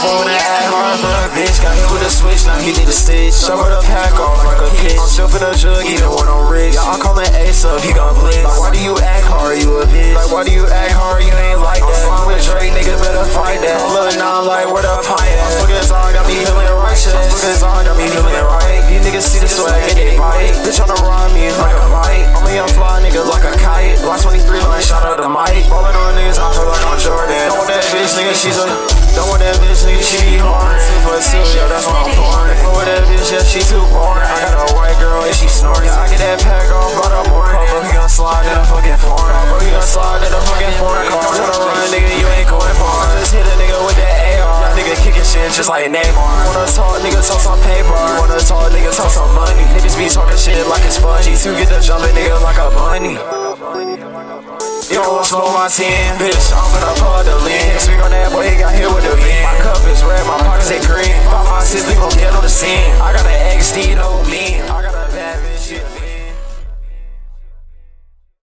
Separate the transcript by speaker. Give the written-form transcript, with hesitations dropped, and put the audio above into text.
Speaker 1: wanna act hard for a bitch. Got hit with a switch, now he need a stitch. Shovel the pack off like a pitch. I'm still for the jug, even when I'm rich. Yeah, I'm calling Ace up, he gon' blitz. Like, why do you act hard, you a bitch? Like, why do you act hard, you ain't like that? I'm with Drake, nigga, better fight that. Look, now I'm like, where the pint at? Look at song, got me feeling righteous. Look at song, got me feeling right. These niggas see the swag and they bite. Bitch tryna rhyme me like a bite. I'm a young fly nigga like a kite. Block 23 line, shout out to Mike. Ballin' on niggas, I feel like I'm Jordan. Don't want that bitch, nigga, don't want that bitch, nigga, she be hard. 2+2, yeah, that's why I'm pouring. Don't want that bitch, yeah, she too boring. I got a white girl and she snoring. Yeah, I get that pack off by the morning. Bro, he gon' slide in a fucking foreign. Bro, he gon' slide in a fucking foreign car. Tryna run, nigga, you ain't going far. Just hit a nigga with that AR. Nigga kicking shit just like Neymar. Wanna talk, nigga, talk some paper. You wanna talk, nigga, talk some money. Niggas be talking shit like it's spongy. To get the jumping, nigga, like a bunny. You don't want slow my 10, bitch, I'm gonna pull the lens.